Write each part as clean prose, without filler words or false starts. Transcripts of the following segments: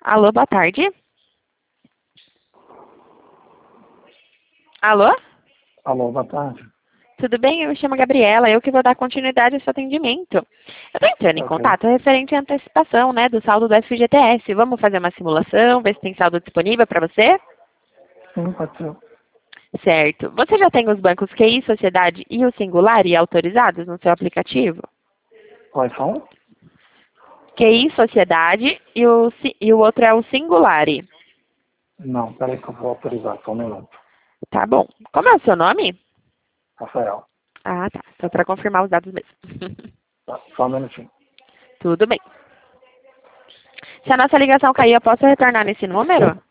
Alô, boa tarde. Alô? Alô, boa tarde. Tudo bem? Eu me chamo Gabriela, eu que vou dar continuidade ao seu atendimento. Eu estou entrando em Ok. contato referente à antecipação, né, do saldo do FGTS. Vamos fazer uma simulação, ver se tem saldo disponível para você? Sim, pode ser. Certo. Você já tem os bancos QI, Sociedade e o Singulari autorizados no seu aplicativo? Quais são? QI, Sociedade e o outro é o Singulari. Não, peraí que eu vou autorizar, só um minuto. Tá bom. Como é o seu nome? Rafael, Ah, tá. Só para confirmar os dados mesmo. tá, só um minutinho. Tudo bem. Se a nossa ligação cair, eu posso retornar nesse número?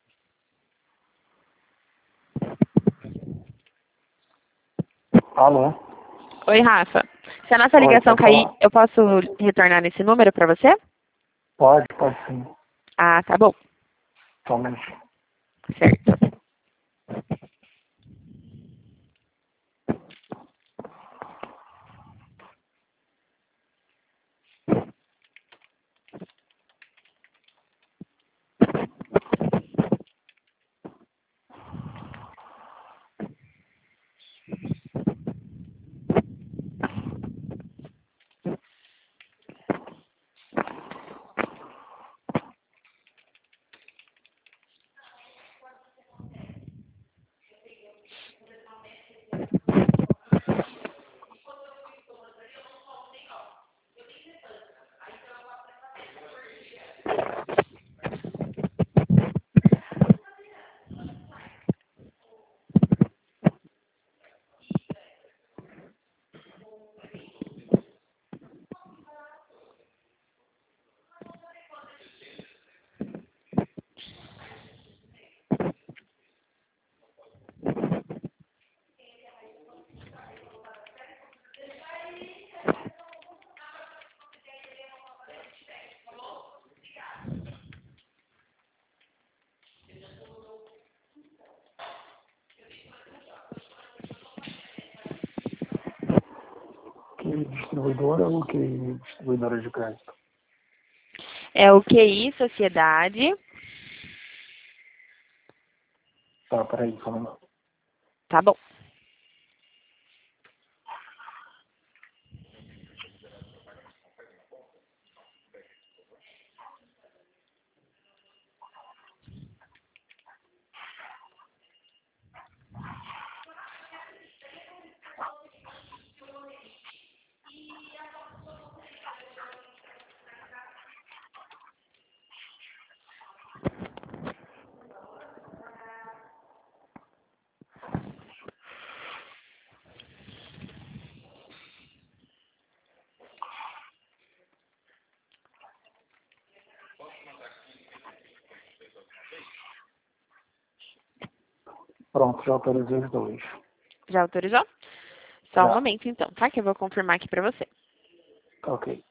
Alô? Oi, Rafa. Se a nossa Oi, ligação pode cair, falar. eu posso retornar nesse número para você? Pode sim. Ah, tá bom. Só um minutinho. Certo. Que distribuidora ou que distribuidora de crédito? É o QI, Sociedade. Tá, peraí, só um minuto. Tá bom. Pronto, já autorizei os dois. Já autorizou? Só um Já. momento, então, tá? Que eu vou confirmar aqui para você. Tá ok.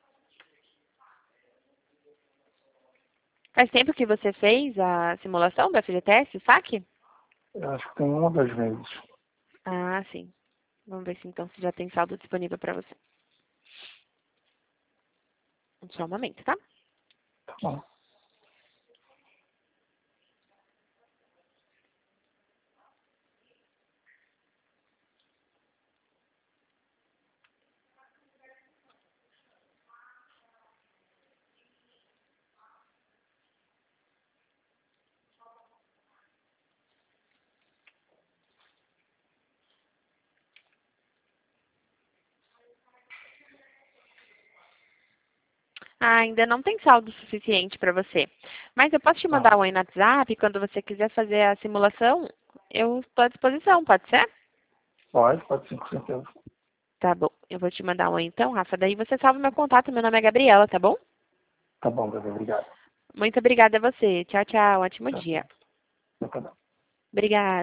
Faz tempo que você fez a simulação do FGTS, o saque? Eu acho que tem uma das vezes. Ah, sim. Vamos ver se então se já tem saldo disponível para você. Só um momento, tá? Tá bom. Ah, ainda não tem saldo suficiente para você. Mas eu posso te Tá. mandar um oi no WhatsApp, quando você quiser fazer a simulação, eu estou à disposição, pode ser? Pode sim, com certeza. Tá bom. Eu vou te mandar um oi então, Rafa. Daí você salva meu contato. Meu nome é Gabriela, tá bom? Tá bom, bebê, obrigado. Muito obrigada a você. Tchau, tchau. Ótimo Tchau, dia. tchau. Obrigada.